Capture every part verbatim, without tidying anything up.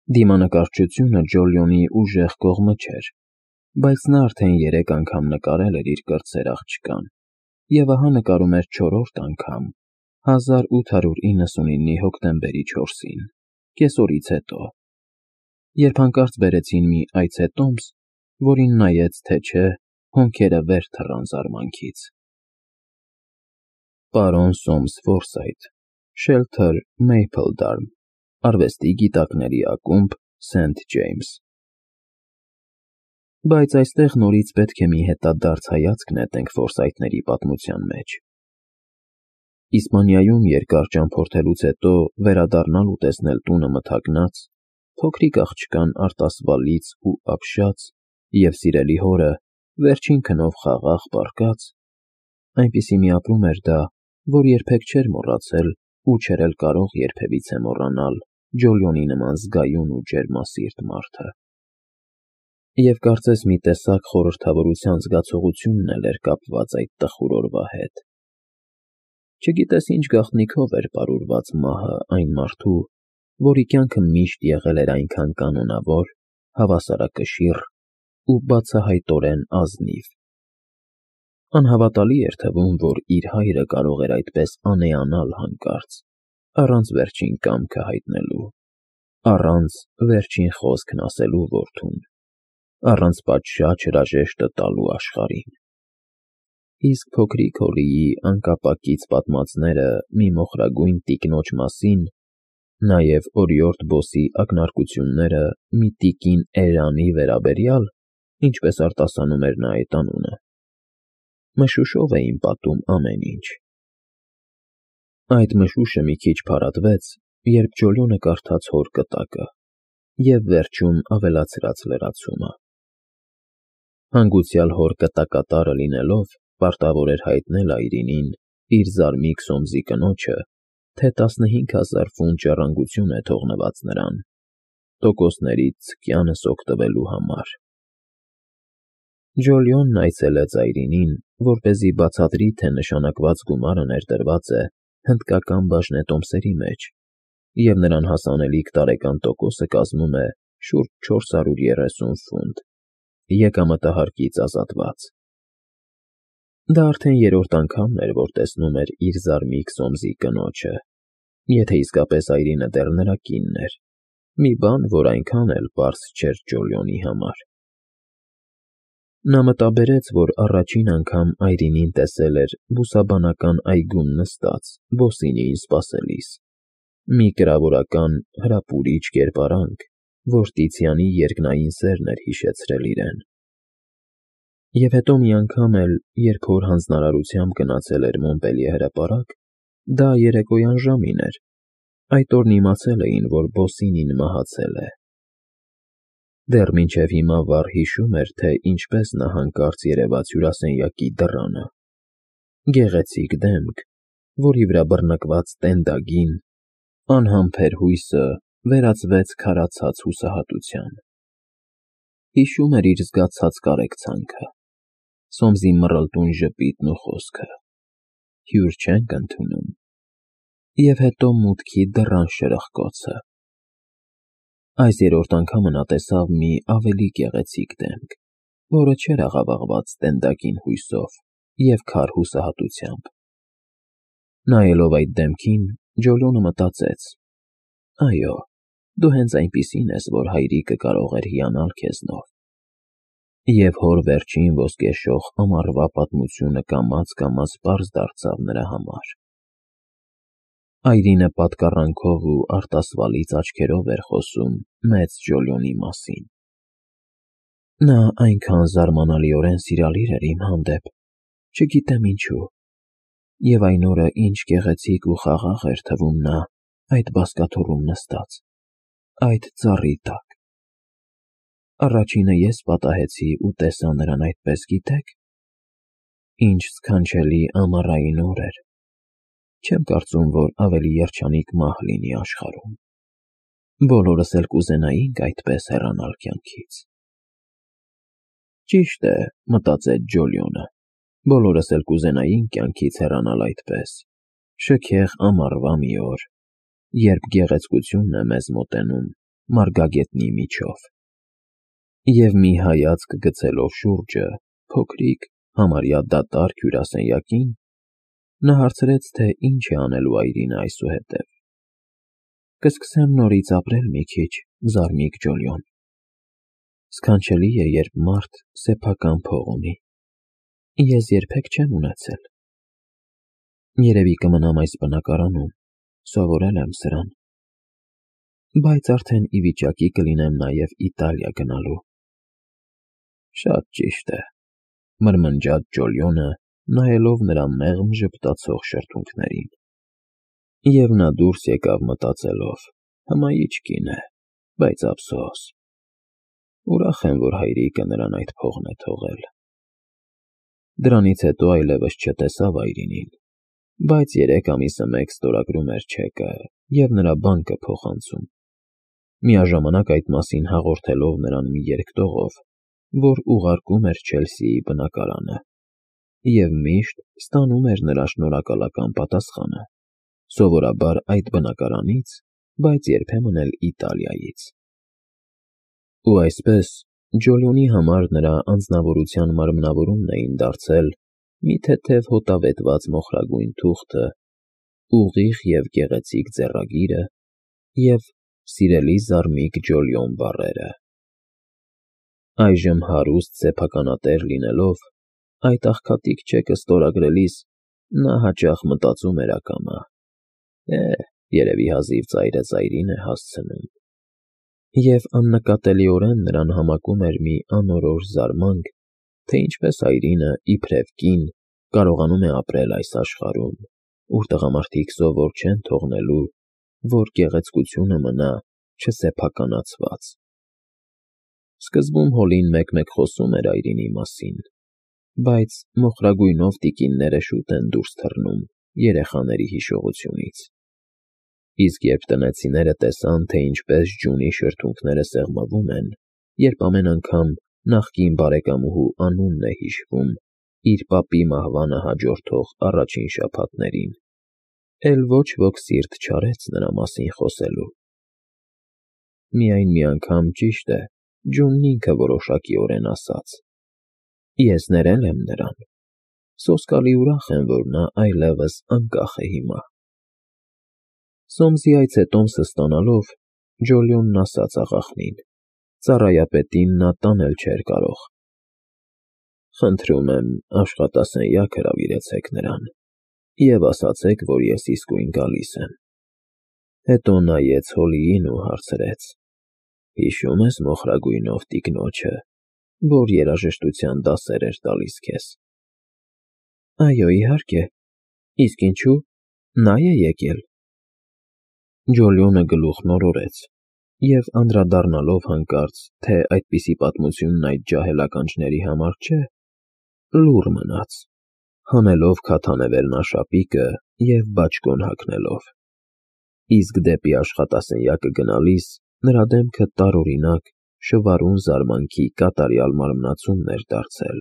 Դիմանկարչությունը Ջոլիոնի ուժեղ կողմը չէր, բայց նա արդեն երեք անգամ նկարել էր իր կրտսեր աղջկան և ահա նկարում էր չորրորդ անգամ հազար ութ հարյուր իննսունինի հոկտեմբերի չորսին, կեսօրից հետո, երբ հանկարծ բերեցին մի այցետոմս, որին նայեց, թե չէ, հոնքերը վեր թռան զարմանքից։ Պարոն Սոմս Ֆորսայթ, Շելթր Մեյփլդարմ, Արվեստի գիտակների ակումբ, Սենթ Ջեյմս։ Բայց այստեղ նորից պետք է մի հետադարձ հայացք նետենք Ֆորսայթների պատմության մեջ։ Իսպանիայում երկար ճամփորդելուց հետո վերադառնալ ու տեսնել տունը մթագնած, փոքրիկ աղջկան արտասվալից ու ապշած և սիրելի հորը վերջին քնով խաղաղ պառկած, այնպիսի մի ապրում էր դա, որ երբեք չէր մոռացել ու չէր էլ կարող երբևիցե մոռանալ Ջոլիոնի նման զգայուն ու ջերմասիրտ մարդը։ Եվ կարծես մի տեսակ խորհրդավորության զգացողությունն էլ էր կապված այդ տխուր օրվա հետ։ Չգիտես ինչ գաղտնիքով էր պարուրված մահը այն մարդու, որի կյանքը միշտ եղել էր այնքան կանոնավոր, հավասարակշիռ ու բացահայտորեն ազնիվ։ Անհավատալի էր թվում, որ իր հայրը կարող էր այդպես անեանալ հանկարծ, առանց վերջին կամքը հայտնելու, առանց վերջին խոսքն ասելու որդուն, առանց պատշաճ հրաժեշտը տալու աշխարհին։ Իսկ փոքրիկ Հոլլիի անկապակից պատմածները մի մոխրագույն տիկնոջ մասին, նաև օրիորդ Բոսի ակնարկությունները մի տիկին Էրանի վերաբերյալ, ինչպես արտասանում էր նա այդ անունը, մշուշով էին պատում ամեն ինչ։ Այդ մշուշը մի քիչ փարատվեց, երբ Ջոլիոնը կարդաց հոր կտակը և վերջում ավելացրած լրացումը։ Հանգուցյալ հոր կտակատարը լինելով, պարտավոր էր հայտնել այրինին, իր զարմիկ Սոմսի կնոջը, թե տասնհինգ հազար ֆունտ ժառանգություն է թողնված նրան, տոկոսներից ցկյանս օգտվելու համար։ Ջոլիոնն այցելեց այրինին, որպեսզի բացատրի, թե նշանակված գումարը ներդրված է հնդկական բաժնետոմսերի մեջ, և նրան հասանելիք տարեկան տոկոսը կազմում է շուրջ չորս հարյուր երեսուն ֆունտ, եկամտահարկից ազատված։ Դա արդեն երրորդ անգամն էր, որ տեսնում էր իր զարմիկ Սոմսի կնոջը, եթե իսկապես այրինը դեռ նրա կինն էր, մի բան, որ այնքան էլ պարզ չէր Ջոլիոնի համար։ Նա մտաբերեց, որ առաջին անգամ այրինին տեսել էր բուսաբանական այգում նստած, Բոսինիին սպասելիս, մի կրավորական հրապուրիչ կերպարանք, որ Տիցիանի երկնային սերն էր հիշեցրել իրեն։ Եվ հետո մի անգամ էլ, երբ հոր հանձնարարությամբ գնացել էր Մոնպելիե հրապարակ, դա երեկոյան ժամին էր, այդ օրն իմացել էին, որ Բոսինին մահացել է։ Դեռ մինչև հիմա վառ հիշում էր, թե ինչպես նա հանկարծ երևաց հյուրասենյակի դռանը, գեղեցիկ դեմք, որի վրա բռնկված տենդագին, անհամբեր հույսը վերածվեց քարացած հուսահատության։ Հիշում էր իր զգացած կարեկցանքը, Սոմսի մռլտուն ժպիտն ու խոսքը. «Հյուր չենք ընդունում», և հետո մուտքի դռան շրխկոցը։ Այս երրորդ անգամը նա տեսավ մի ավելի գեղեցիկ դեմք, որը չէր աղավաղված տենդագին հույսով և քար հուսահատությամբ։ Նայելով այդ դեմքին, Ջոլիոնը մտածեց. «Այո, դու հենց այնպիսին ես, որ հայրիկը կարող էր հիանալ քեզնով»։ Եվ հոր վերջին ոսկեշող ամառվա պատմությունը կամաց֊կամաց պարզ դարձավ նրա համար։ Այրինը պատկառանքով ու արտասվալից աչքերով էր խոսում մեծ Ջոլիոնի մասին։ Նա այնքան զարմանալիորեն սիրալիր էր իմ հանդեպ, չգիտեմ ինչու, և այն օրը ինչ գեղեցիկ ու խաղաղ էր թվում նա այդ բազկաթոռում նստած, այդ ծառի տակ։ Առաջինը ես պատահեցի ու տեսա նրան այդպես, գիտե՞ք։ Ինչ սքանչելի ամառային օր էր։ Չեմ կարծում, որ ավելի երջանիկ մահ լինի աշխարհում։ Բոլորս էլ կուզենայինք այդպես հեռանալ կյանքից։ Ճիշտ է, մտածեց Ջոլիոնը, բոլորս էլ կուզենայինք կյանքից հեռանալ այդպես, շքեղ ամառվա մի օր, երբ գեղեցկությունն է մեզ մոտենում մարգագետնի միջով։ Եվ մի հայացք գցելով շուրջը, փոքրիկ, համարյա դատարկ հյուրասենյակին, նա հարցրեց, թե ինչ է անելու այրինը այսուհետև։ Կսկսեմ նորից ապրել մի քիչ, զարմիկ Ջոլիոն։ Սքանչելի է, երբ մարդ սեփական փող ունի։ Ես երբեք չեմ ունեցել։ Երևի կմնամ այս բնակարանում, սովորել եմ սրան։ Բայց արդեն ի վիճակի կլինեմ նաև Իտալիա գնալու։ Շատ ճիշտ է, մրմնջաց Ջոլիոնը, նայելով նրա մեղմ ժպտացող շրթունքներին։ Եվ նա դուրս եկավ մտածելով. հմայիչ կին է, բայց ափսոս։ Ուրախ եմ, որ հայրիկը նրան այդ փողն է թողել։ Դրանից հետո այլևս չտեսավ այրինին, բայց երեք ամիսը մեկ ստորագրում էր չեկը և նրա բանկը փոխանցում, միաժամանակ այդ մասին հաղորդելով նրան մի երկտողով, որ ուղարկում էր Չելսիի բնակարանը, և միշտ ստանում էր նրա շնորհակալական պատասխանը, սովորաբար այդ բնակարանից, բայց երբեմն էլ Իտալիայից։ Ու այսպես, Ջոլիոնի համար նրա անձնավորության մարմնավորումն էին դարձել մի թեթև հոտավետված մոխրագույն թուղթը, ուղիղ և գեղեցիկ ձեռագիրը և սիրելի զարմիկ Ջոլիոն բառերը։ Այժմ հարուստ սեփականատեր լինելով, այդ աղքատիկ չեկը ստորագրելիս նա հաճախ մտածում էր ակամա. «Է, երևի հազիվ ծայրը ծայրին է հասցնում»։ Եվ աննկատելիորեն նրան համակում էր մի անորոշ զարմանք, թե ինչպես այրինը, իբրև կին, կարողանում է ապրել այս աշխարհում, ուր տղամարդիկ սովոր չեն թողնելու, որ գեղեցկությունը մնա չսեփականացված։ Սկզբում Հոլին մեկ-մեկ խոսում էր այրինի մասին, բայց մոխրագույնով տիկինները շուտ են դուրս թռնում երեխաների հիշողությունից։ Իսկ երբ տնեցիները տեսան, թե ինչպես Ջունի շրթունքները սեղմվում են, երբ ամեն անգամ նախկին բարեկամուհու անունն է հիշվում իր պապի մահվանը հաջորդող առաջին շաբաթներին, էլ ոչ ոք սիրտ չարեց նրա մասին խոսելու։ Միայն մի անգամ, ճիշտ է, Ջունն ինքը որոշակիորեն ասաց. «Ես ներել եմ նրան, սոսկալի ուրախ եմ, որ նա այլևս անկախ է հիմա»։ Սոմսի այցետոմսը ստանալով, Ջոլիոնն ասաց աղախնին. ծառայապետին նա տանել չէր կարող. «Խնդրում եմ, աշխատասենյակ հրավիրեցեք նրան և ասացեք, որ ես իսկույն գալիս եմ»։ Հետո նայեց Հոլիին ու հարցրեց. «Հիշո՞ւմ ես մոխրագույնով տիկնոջը, որ երաժշտության դասեր էր տալիս քեզ»։ «Այո, իհարկե, իսկ ինչու, նա է եկել»։ Ջոլիոնը գլուխն օրորեց և, անդրադառնալով հանկարծ, թե այդպիսի պատմությունն այդ ջահել ականջների համար չէ, լուռ մնաց, հանելով քաթանևելն աշապիկը և բաճկոն հագնելով։ Իսկ դեպի աշխատասենյակը գնալիս նրա դեմքը տարօրինակ, շվարուն զարմանքի կատարյալ մարմնացումն էր դարձել։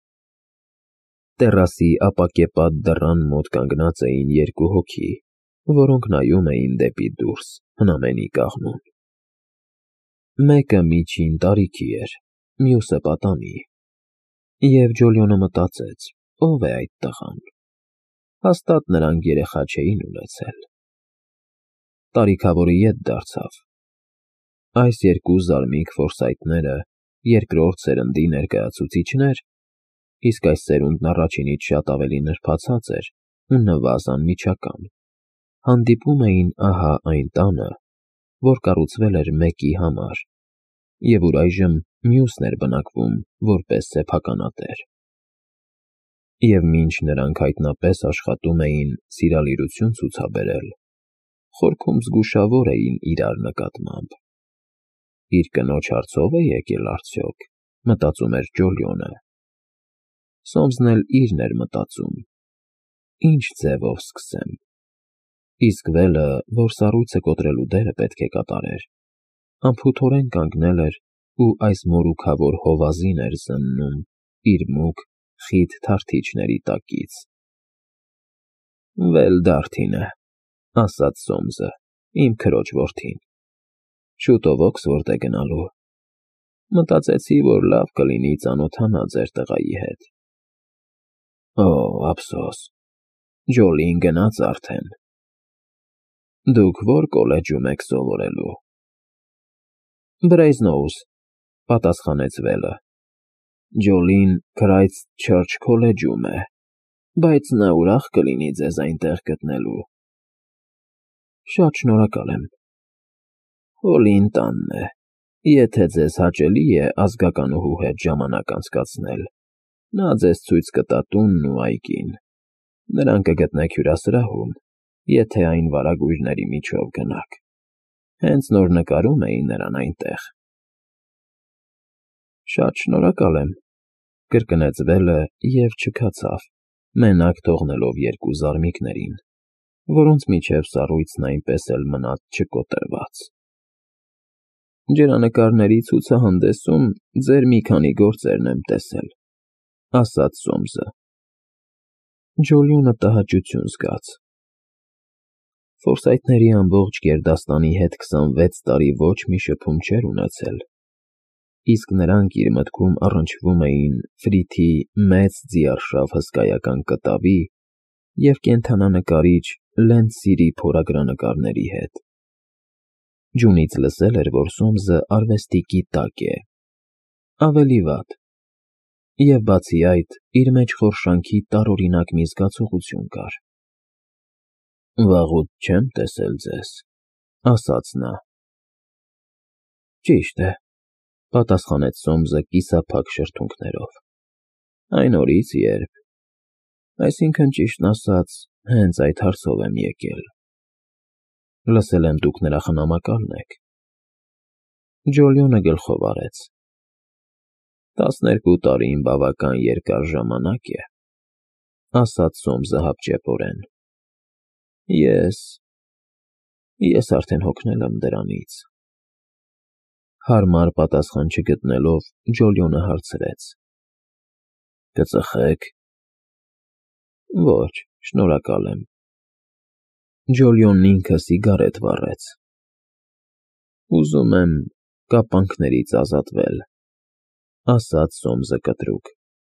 Տեռասի ապակեպատ դռան մոտ կանգնած էին երկու հոգի, որոնք նայում էին դեպի դուրս, հնամենի կաղնուն։ Մեկը միջին տարիքի էր, մյուսը պատանի։ Եվ Ջոլիոնը մտածեց. ով է այդ տղան։ Հաստատ նրանք երեխա չէին ունեցել։ Տարիքավորի ետ դարձավ։ Այս երկու զարմիկ ֆորսայթները երկրորդ սերնդի ներկայացուցիչներ, իսկ այս սերունդն առաջինից շատ ավելի նրբացած էր ու նվազ անմիջական, հանդիպում էին ահա այն տանը, որ կառուցվել էր մեկի համար, և ուր այժմ մյուսն էր բնակվում որպես սեփականատեր։ Եվ մինչ նրանք հայտնապես աշխատում էին սիրալիրություն ցուցաբերել, խորքում զգուշավոր էին իրար նկատմամբ։ Իր կնոջ հարցո՞վ է եկել արդյոք, մտածում էր Ջոլիոնը։ Սոմսն էլ իրն էր մտածում. ինչ ձևով սկսեմ։ Իսկ վելը, որ սառույցը կոտրելու դերը պետք է կատարեր, անփութորեն կանգնել էր ու այս մորուքավոր հովազին էր զննում իր մուգ, խիտ թարթիչների տակից։ «Վել Դարթին է», ասաց Սոմսը, «իմ քրոջ որդին»։ Շուտով Օքսֆորդ է գնալու։ Մտածեցի, որ լավ կլինի ծանոթանա ձեր տղայի հետ։ Օ, ափսոս, Ջոլին գնաց արդեն։ Դուք ո՞ր կոլեջում եք սովորելու։ Բրեյզնոուս, պատասխանեց Վելը։ Ջոլին Քրայսթ Չըրչ քոլեջում է, բայց նա ուրախ կլինի ձեզ այնտեղ գտնելու։ Շատ շնորհակալ եմ։ Հոլին տանն է։ Եթե ձեզ հաճելի է ազգականուհու հետ ժամանակ անցկացնել, նա ձեզ ցույց կտա տունն ու այգին։ Նրան կգտնեք հյուրասրահում, եթե այն վարագույրների միջով գնաք։ Հենց նոր նկարում էին նրան այնտեղ։ Շատ շնորհակալ եմ, կրկնեց Վելը և չքացավ, մենակ թողնելով երկու զարմիկներին, որոնց միջև սառույցն այնպես էլ մնաց չկոտրված։ Ջրանկարների ցուցահանդեսում ձեր մի քանի գործերն եմ տեսել, ասաց Սոմսը։ Ջոլիոնը տհաճություն զգաց։ Ֆորսայթների ամբողջ գերդաստանի հետ քսանվեց տարի ոչ մի շփում չէր ունեցել, իսկ նրանք իր մտքում առնչվում էին Ֆրիթի մեծ ձիարշավ հսկայական կտավի և կենդանանկարիչ Լենսիրի փորագրանկարների հետ։ Ջունից լսել էր, որ Սոմսը արվեստի գիտակ է, ավելի վատ, և բացի այդ, իր մեջ խորշանքի տարօրինակ մի զգացողություն կար։ Վաղուց չեմ տեսել ձեզ, ասաց նա։ Ճիշտ է, պատասխանեց Սոմսը կիսափակ շրթունքներով։ Այն օրից, երբ, այսինքն ճիշտն ասած, հենց այդ հարցով եմ եկել։ Լսել եմ դուք նրա խնամակալն եք։ Ջոլիոնը գլխով արեց։ Տասներկու տարին բավական երկար ժամանակ է, ասաց Սոմսը հապճեպորեն։ Ես… ես արդեն հոգնել եմ դրանից։ Հարմար պատասխան չգտնելով, Ջոլիոնը հարցրեց. Կծխեք։ Ոչ, շնորհակալ եմ։ Ջոլիոնն ինքը սիգարետ վառեց։ Ուզում եմ կապանքներից ազատվել, ասաց Սոմսը կտրուկ։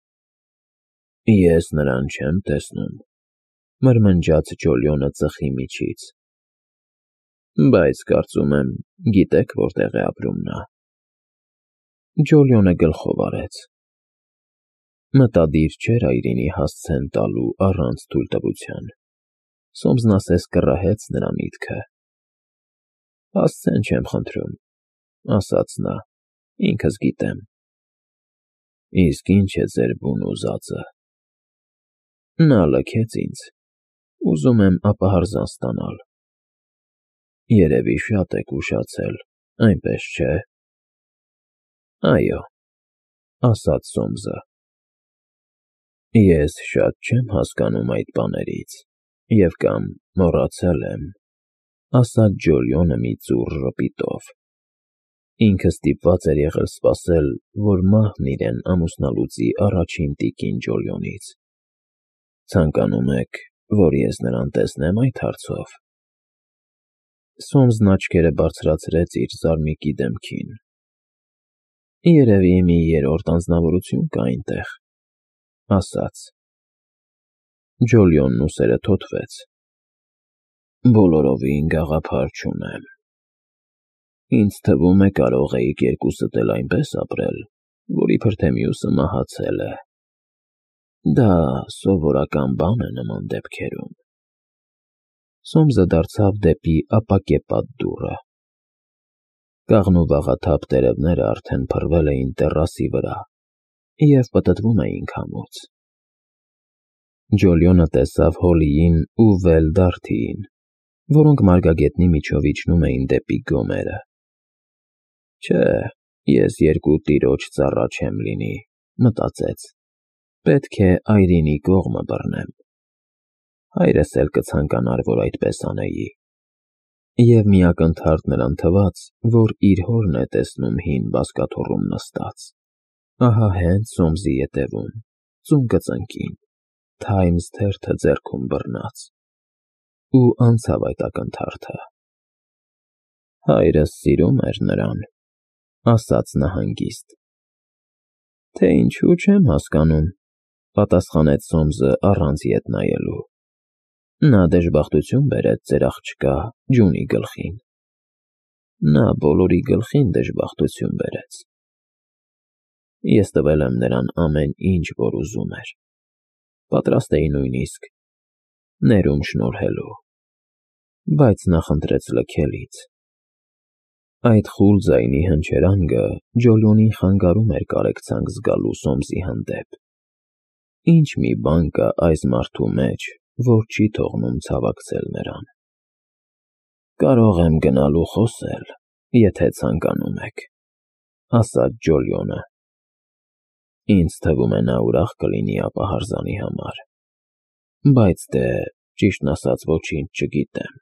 Ես նրան չեմ տեսնում, մրմնջաց Ջոլիոնը ծխի միջից։ Բայց կարծում եմ, գիտեք որտեղ է ապրում նա։ Ջոլիոնը գլխով արեց։ Մտադիր չէր այրինի հասցեն տալու առանց թույլտվության։ Սոմսն ասես կռահեց նրա միտքը։ Հասցեն չեմ խնդրում, ասաց նա, ինքս գիտեմ։ Իսկ ինչ է ձեր բուն ուզածը։ Նա լքեց ինձ, ուզում եմ ապահարզան ստանալ։ Երևի շատ եք ուշացել, այնպես չէ։ Այո, ասաց Սոմսը։ Ես շատ չեմ հասկանում այդ բաներից և կամ մոռացել եմ, ասաց Ջոլիոնը մի ծուռ ժպիտով։ Ինքը ստիպված էր եղել սպասել, որ մահն իրեն ամուսնալուծի առաջին տիկին Ջոլիոնից։ Ցանկանում եք, որ ես նրան տեսնեմ այդ հարցով։ Սոմսն աչքերը բարձրացրեց իր զարմիկի դեմքին։ Երևի մի երրորդ անձնավորություն կա այնտեղ, ասաց։ Ջոլիոնն ուսերը թոթվեց։ Բոլորովին գաղափար չունեմ։ Ինձ թվում է կարող էիք երկուսդ էլ այնպես ապրել, որ իբր թե մյուսը մահացել է։ Դա սովորական բան է նման դեպքերում։ Սոմսը դարձավ դեպի ապակեպատ դուռը։ Կաղնու-վաղաթափ տերևները արդեն փռվել էին տեռասի վրա և պտտվում էին քամուց։ Ջոլիոնը տեսավ Հոլիին ու Վել֊Դարթիին, որոնք մարգագետնի միջով իջնում էին դեպի գոմերը։ Չէ, ես երկու տիրոջ ծառա չեմ լինի, մտածեց, պետք է այրինի կողմը բռնեմ։ Հայրս էլ կցանկանար, որ այդպես անեի։ Եվ մի ակնթարթ նրան թվաց, որ իր հորն է տեսնում հին բազկաթոռում նստած, ահա հենց Սոմսի ետևում, ծունկը-ծնկին, Թայմս թերթը ձեռքում բռնած, ու անցավ այդ ակնթարթը։ Հայրս սիրում էր նրան, ասաց նա հանգիստ։ Թե ինչու չեմ հասկանում, պատասխանեց Սոմսը առանց ետ նայելու։ Նա դժբախտություն բերեց ձեր աղջկա Ջունի գլխին։ Նա բոլորի գլխին դժբախտություն բերեց։ Ես տվել եմ նրան ամեն ինչ, որ ուզում էր։ Պատրաստ էի նույնիսկ ներում շնորհելու, բայց նա խնդրեց լքելից։ Այդ խուլ ձայնի հնչերանգը Ջոլիոնին խանգարում էր կարեկցանք զգալու Սոմսի հանդեպ։ Ինչ մի բան կա այս մարդու մեջ, որ չի թողնում ցավակցել նրան։ Կարող եմ գնալ ու խոսել, եթե ցանկանում եք, ասաց Ջոլիոնը։ Ինձ թվում է նա ուրախ կլինի ապահարզանի համար, բայց դե, ճիշտն ասած, ոչինչ չգիտեմ։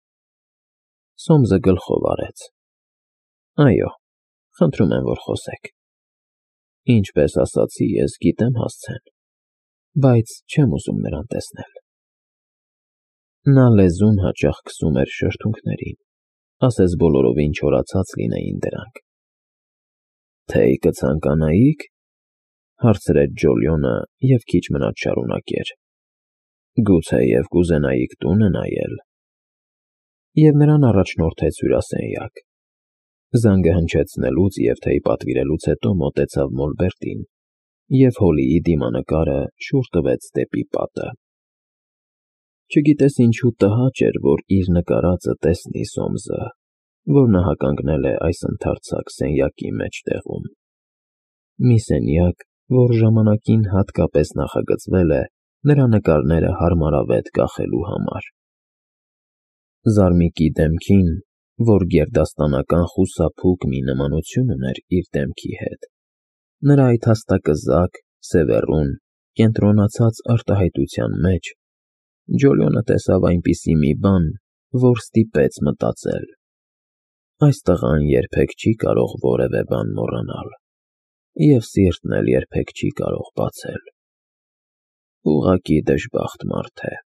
Սոմսը գլխով արեց։ Այո, խնդրում եմ, որ խոսեք։ Ինչպես ասացի, ես գիտեմ հասցեն, բայց չեմ ուզում նրան տեսնել։ Նա լեզուն հաճախ քսում էր շրթունքներին, ասես բոլորովին չորացած լինեին դրանք։ Թե կցանկանայիք, հարցրեց Ջոլիոնը և քիչ մնաց շարունակեց. Գուցեև կուզենայիք տունը նայել։ Եվ նրան առաջնորդեց հյուրասենյակ։ Զանգը հնչեցնելուց և թեյ պատվիրելուց հետո մոտեցավ մոլբերտին և Հոլիի դիմանկարը շուռ տվեց դեպի պատը։ Չգիտես ինչու տհաճ էր, որ իր նկարածը տեսնի Սոմսը, որ նա հականգնել է այս ընդարձակ սենյակի մեջտեղում։ Մի սենյակ, որ ժամանակին հատկապես նախագծվել է նրա նկարները հարմարավետ կախելու համար։ Զարմիկի դեմքին, որ գերդաստանական խուսափուկ մի նմանություն ուներ իր դեմքի հետ, նրա այդ հաստակզակ, սևեռուն, կենտրոնացած արտահայտության մեջ, Ջոլիոնը տեսավ այնպիսի մի բան, որ ստիպեց մտածել. այս տղան երբեք չի կարող որևէ բան մոռանալ, և սիրտն էլ երբեք չի կարող բացել։ Ուղղակի դժբախտ մարդ է։